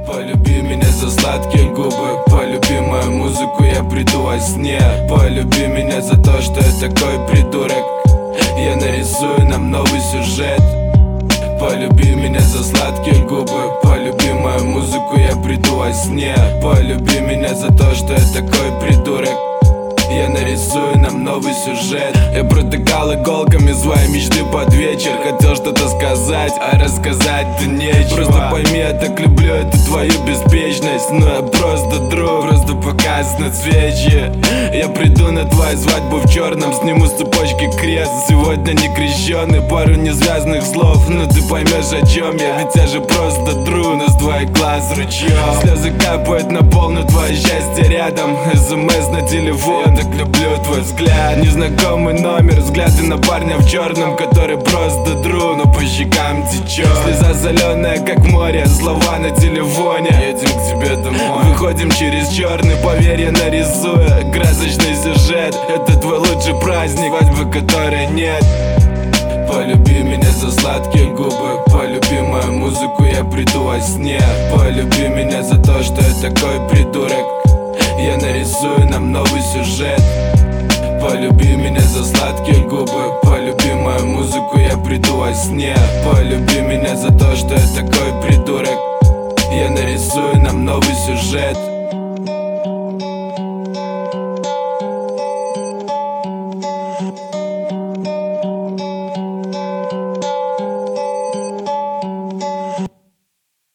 Полюби меня за сладкие губы, полюби мою музыку, я приду во сне. Полюби меня за то, что я такой придурок, я нарисую нам новый сюжет. Полюби меня за сладкие губы, полюби мою музыку, я приду во сне. Полюби меня за то, что я такой придурок, я нарисую нам новый сюжет. Я протыкал иголками свои мечты под вечер. Хотел что-то сказать, а рассказать-то нечего. Просто пойми, я так люблю эту твою беспечность. Но я просто друг, просто показ на свечи. Я приду на твою свадьбу в черном, сниму с цепочки крест. Сегодня не крещеный, пару незвязных слов. Но ты поймешь, о чем я, ведь я же просто друг. Но с твоих глаз ручьем слезы капают на пол, но твое счастье рядом. СМС на телефон, так люблю твой взгляд. Незнакомый номер, взгляды на парня в черном, который просто друг, но по щекам течет. Слеза соленая, как море, слова на телефоне. Едем к тебе домой, выходим через черный, поверь, я нарисую красочный сюжет. Это твой лучший праздник, свадьбы которой нет. Полюби меня за сладкие губы, полюби мою музыку, я приду во сне. Полюби меня за то, что я такой придурок, я нарисую нам новый сюжет. Полюби меня за сладкие губы, полюби мою музыку, я приду во сне. Полюби меня за то, что я такой придурок, я нарисую нам новый сюжет.